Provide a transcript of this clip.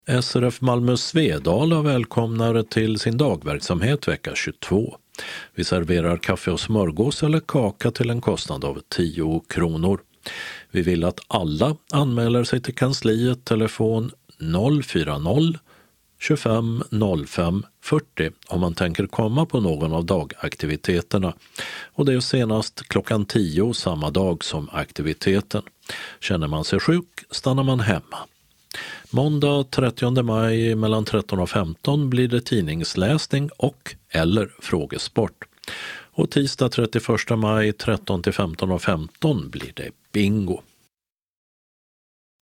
SRF Malmö Svedala välkomnar till sin dagverksamhet vecka 22. Vi serverar kaffe och smörgås eller kaka till en kostnad av 10 kronor. Vi vill att alla anmäler sig till kansliet, telefon 040 25 05 40 om man tänker komma på någon av dagaktiviteterna. Och det är senast klockan 10 samma dag som aktiviteten. Känner man sig sjuk stannar man hemma. Måndag 30 maj mellan 13 och 15 blir det tidningsläsning och eller frågesport. Och tisdag 31 maj 13 till 15 och 15 blir det bingo.